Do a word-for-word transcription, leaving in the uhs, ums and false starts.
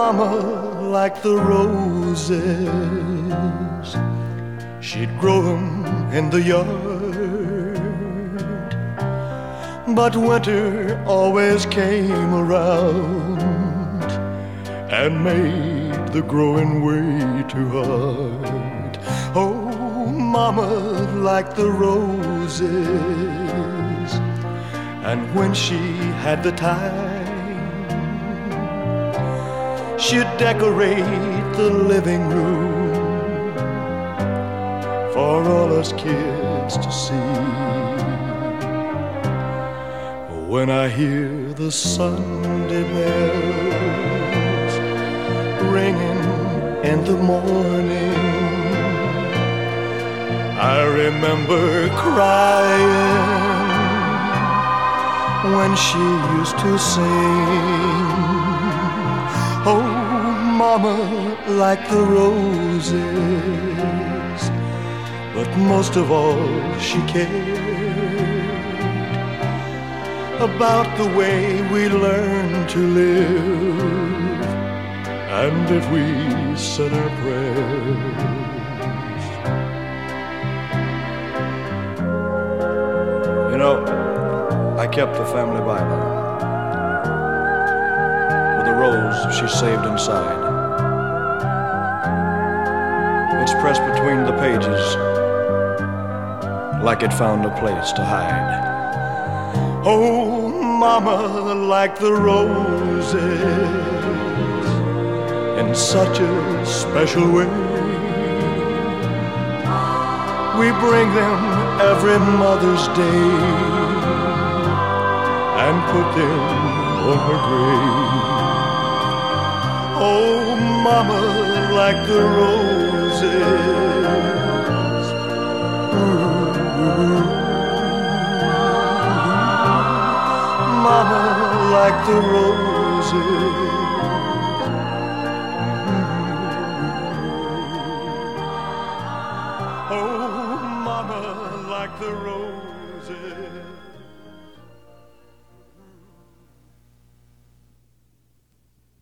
mama like the roses, she'd grow them in the yard, but winter always came around and made the growing way too hard. Oh, mama like the roses, and when she had the time, she'd decorate the living room for all us kids to see. When I hear the Sunday bells ringing in the morning, I remember crying when she used to sing. Oh, mama like the roses, but most of all she cared about the way we learn to live, and if we said our prayers. You know, I kept the family Bible with a rose she saved inside. It's pressed between the pages like it found a place to hide. Oh, mama like the roses in such a special way. We bring them every Mother's Day and put them on her grave. Oh, mama like the roses. Ooh. Mama like the roses. Oh, mama like the roses.